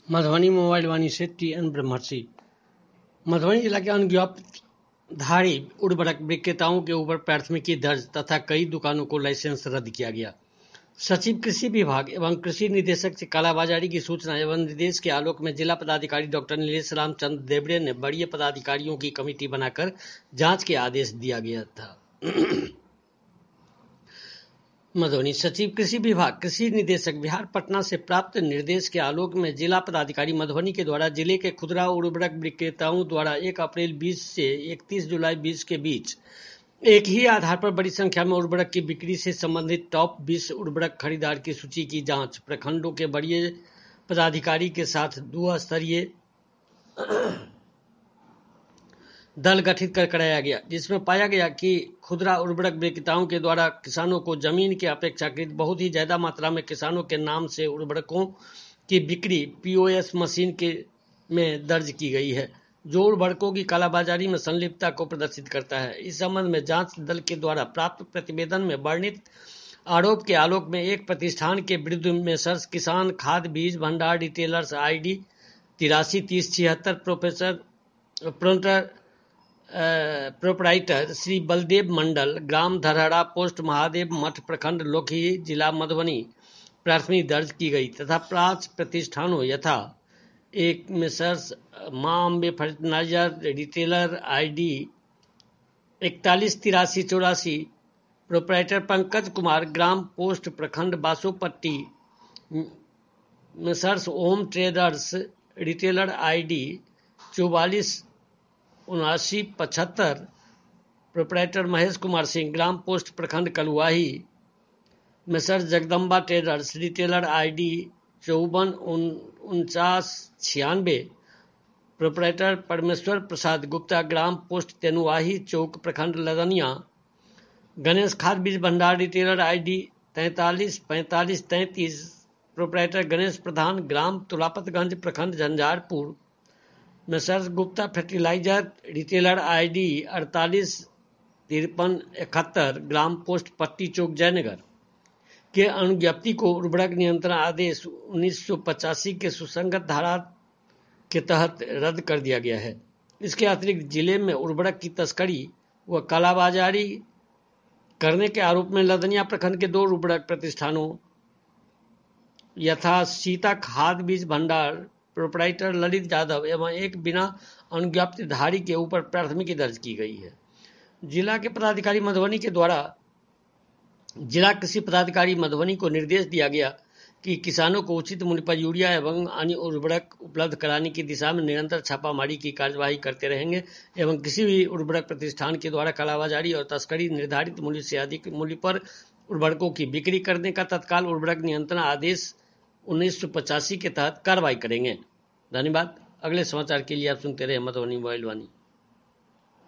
Madhubani mobile वाणी से TN. ब्रह्मर्षि। मधुबनी जिला के अनगिनतधारी उर्वरक विक्रेताओं के ऊपर प्राथमिकी दर्ज तथा कई दुकानों को लाइसेंस रद्द किया गया। सचिव कृषि विभाग एवं कृषि निदेशक से कालाबाजारी की सूचना एवं निर्देश के आलोक में जिला पदाधिकारी डॉक्टर नीलेश रामचंद्र देवड़े ने वरीय पदाधिकारियों की कमेटी बनाकर जांच के आदेश दिया गया था। मधुबनी सचिव कृषि विभाग कृषि निदेशक बिहार पटना से प्राप्त निर्देश के आलोक में जिला पदाधिकारी मधुबनी के द्वारा जिले के खुदरा उर्वरक विक्रेताओं द्वारा 1 अप्रैल 20 से 31 जुलाई 20 के बीच एक ही आधार पर बड़ी संख्या में उर्वरक की बिक्री से संबंधित टॉप 20 उर्वरक खरीदार की सूची की जांच प्रखंडों के वरीय पदाधिकारी के साथ 2 स्तरीय दल गठित कर कराया गया, जिसमें पाया गया कि खुदरा उर्वरक विक्रेताओं के द्वारा किसानों को जमीन के अपेक्षाकृत बहुत ही ज्यादा मात्रा में किसानों के नाम से उर्वरकों की बिक्री पीओएस मशीन के में दर्ज की गई है, जो उर्वरकों की कालाबाजारी में संलिप्तता को प्रदर्शित करता है। इस संबंध में जांच दल के द्वारा प्राप्त प्रतिवेदन में वर्णित आरोप के आलोक में एक प्रतिष्ठान के विरुद्ध मेसर्स किसान खाद बीज भंडार retailers ID 833076 proprietor Shri Baldev Mandal, ग्राम धरहरा, पोस्ट महादेव मठ, प्रखंड लोखी, जिला मधुबनी प्राथमिकी दर्ज की गई तथा 5 प्रतिष्ठानों यथा एक messrs Maa Ambe fertiliser retailer ID 418384, proprietor Pankaj Kumar, ग्राम पोस्ट, प्रखंड Basopatti, messrs Om traders retailer ID 447975, proprietor Mahesh Kumar Singh, ग्राम पोस्ट, प्रखंड Kaluahi, messrs Jagdamba traders retailer ID 544996, proprietor Parmeshwar Prasad Gupta, ग्राम पोस्ट तेनुआही चौक, प्रखंड लदनिया, गणेश खाद बीज भंडार retailer ID 434533, proprietor Ganesh Pradhan, ग्राम तुलापतगंज, प्रखंड Jhanjharpur, messrs Gupta fertiliser retailer ID 485371, ग्राम पोस्ट पट्टी चौक, जयनगर के अनुज्ञप्ति को उर्वरक नियंत्रण आदेश 1985 के सुसंगत धारा के तहत रद्द कर दिया गया है। इसके अतिरिक्त जिले में उर्वरक की तस्करी व कालाबाजारी करने के आरोप में लदनिया प्रखंड के 2 उर्वरक प्रतिष्ठानों यथा सीता खाद बीज भंडार प्रोपराइटर ललित यादव एवं एक बिना अनुज्ञप्तिधारी के ऊपर प्राथमिकी दर्ज की गई है। जिला के पदाधिकारी मधुबनी के द्वारा जिला कृषि पदाधिकारी मधुबनी को निर्देश दिया गया कि किसानों को उचित मूल्य पर यूरिया एवं अन्य उर्वरक उपलब्ध कराने की दिशा में निरंतर छापामारी की कार्यवाही करते रहेंगे एवं किसी भी उर्वरक प्रतिष्ठान के द्वारा कालाबाजारी और तस्करी निर्धारित मूल्य से अधिक मूल्य पर उर्वरकों की बिक्री करने का तत्काल उर्वरक नियंत्रण आदेश 1985 के तहत कार्रवाई करेंगे। धन्यवाद। अगले समाचार के लिए आप सुनते रहे मधुबनी मोबाइल वाणी।